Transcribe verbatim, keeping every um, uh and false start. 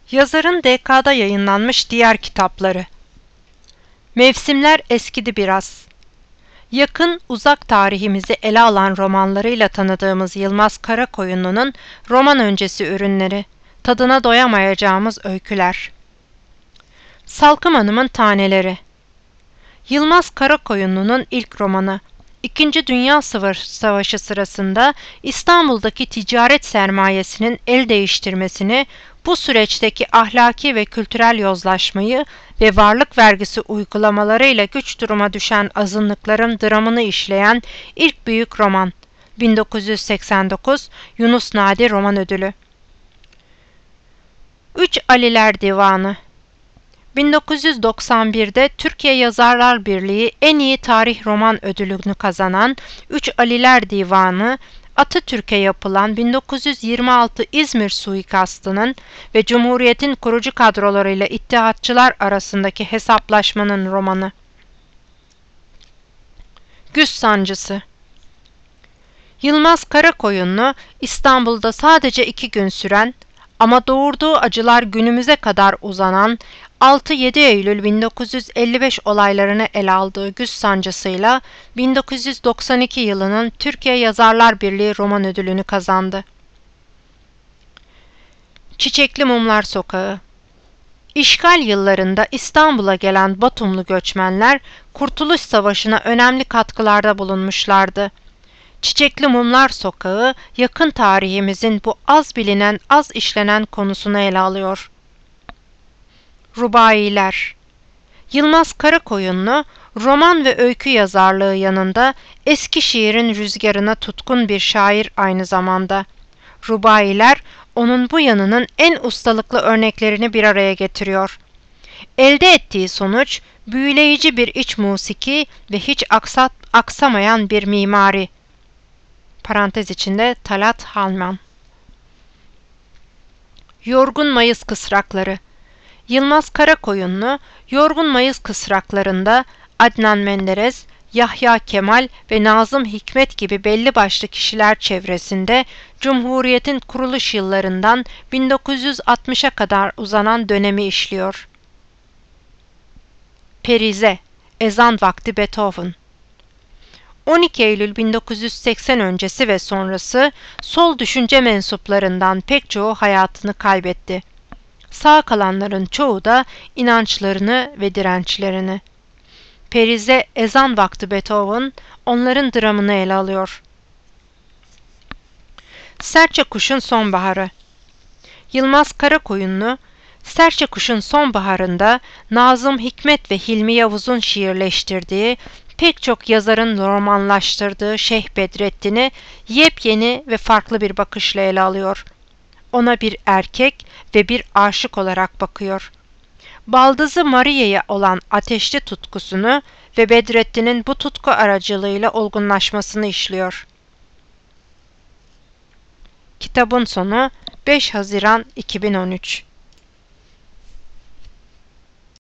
Yazarın D K'da yayınlanmış diğer kitapları: Mevsimler eskidi biraz. Yakın, uzak tarihimizi ele alan romanlarıyla tanıdığımız Yılmaz Karakoyunlu'nun roman öncesi ürünleri, tadına doyamayacağımız öyküler. Salkım Hanım'ın Taneleri. Yılmaz Karakoyunlu'nun ilk romanı. İkinci Dünya Savaşı sırasında İstanbul'daki ticaret sermayesinin el değiştirmesini, bu süreçteki ahlaki ve kültürel yozlaşmayı ve varlık vergisi uygulamalarıyla güç duruma düşen azınlıkların dramını işleyen ilk büyük roman. bin dokuz yüz seksen dokuz Yunus Nadi Roman Ödülü. Üç Aliler Divanı. bin dokuz yüz doksan bir'de Türkiye Yazarlar Birliği en iyi tarih roman ödülünü kazanan Üç Aliler Divanı, Atatürk'e yapılan bin dokuz yüz yirmi altı İzmir suikastının ve Cumhuriyet'in kurucu kadrolarıyla İttihatçılar arasındaki hesaplaşmanın romanı. Güz Sancısı. Yılmaz Karakoyunlu, İstanbul'da sadece iki gün süren ama doğurduğu acılar günümüze kadar uzanan altı yedi Eylül bin dokuz yüz elli beş olaylarını ele aldığı Güz Sancısı'yla bin dokuz yüz doksan iki yılının Türkiye Yazarlar Birliği Roman Ödülünü kazandı. Çiçekli Mumlar Sokağı. İşgal yıllarında İstanbul'a gelen Batumlu göçmenler Kurtuluş Savaşı'na önemli katkılarda bulunmuşlardı. Çiçekli Mumlar Sokağı, yakın tarihimizin bu az bilinen, az işlenen konusunu ele alıyor. Rubailer. Yılmaz Karakoyunlu, roman ve öykü yazarlığı yanında eski şiirin rüzgarına tutkun bir şair aynı zamanda. Rubailer, onun bu yanının en ustalıklı örneklerini bir araya getiriyor. Elde ettiği sonuç, büyüleyici bir iç musiki ve hiç aksat, aksamayan bir mimari. Parantez içinde Talat Halman. Yorgun Mayıs Kısrakları. Yılmaz Karakoyunlu, Yorgun Mayıs Kısraklarında Adnan Menderes, Yahya Kemal ve Nazım Hikmet gibi belli başlı kişiler çevresinde Cumhuriyet'in kuruluş yıllarından bin dokuz yüz altmış'a kadar uzanan dönemi işliyor. Perize, Ezan Vakti Beethoven. on iki Eylül bin dokuz yüz seksen öncesi ve sonrası sol düşünce mensuplarından pek çoğu hayatını kaybetti. Sağ kalanların çoğu da inançlarını ve dirençlerini. Perize, Ezan Vakti Beethoven, onların dramını ele alıyor. Serçe Kuş'un Sonbaharı. Yılmaz Karakoyunlu, Serçe Kuş'un Sonbaharı'nda Nazım Hikmet ve Hilmi Yavuz'un şiirleştirdiği, pek çok yazarın romanlaştırdığı Şeyh Bedrettin'i yepyeni ve farklı bir bakışla ele alıyor. Ona bir erkek ve bir aşık olarak bakıyor. Baldızı Maria'ya olan ateşli tutkusunu ve Bedrettin'in bu tutku aracılığıyla olgunlaşmasını işliyor. Kitabın sonu beş Haziran iki bin on üç.